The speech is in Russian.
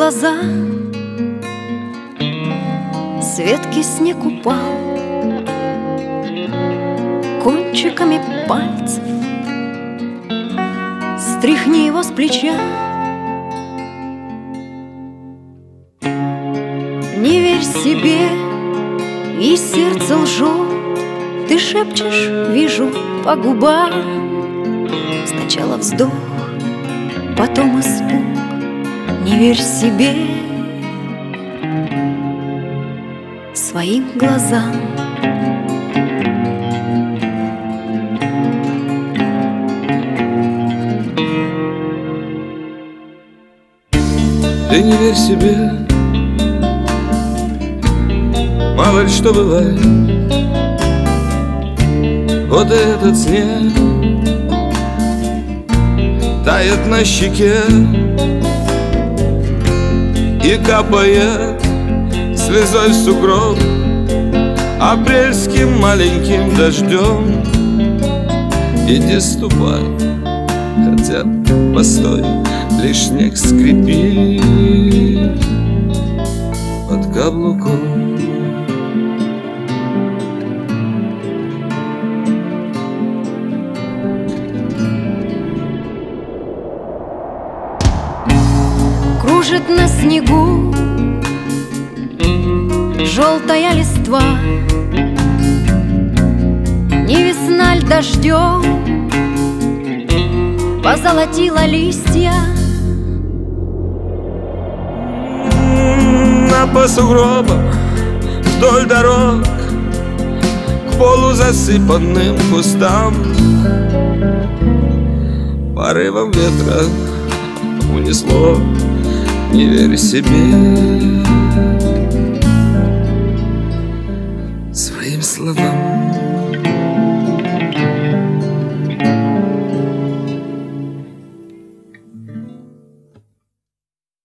глаза, с ветки снег упал, кончиками пальцев стряхни его с плеча. Не верь себе, и сердце лжет. Ты шепчешь, вижу по губам. Сначала вздох, потом испуг. Не верь себе, своим глазам. Ты не верь себе, мало ли что бывает. Вот и этот снег тает на щеке и капает слезой в сугроб апрельским маленьким дождем. Иди ступай, хотя постой, лишь снег скрипит под каблуком. Кружит на снегу желтая листва, не весна ль дождем позолотила листья. По сугробам вдоль дорог к полузасыпанным кустам порывом ветра унесло. Не верь себе, своим словам.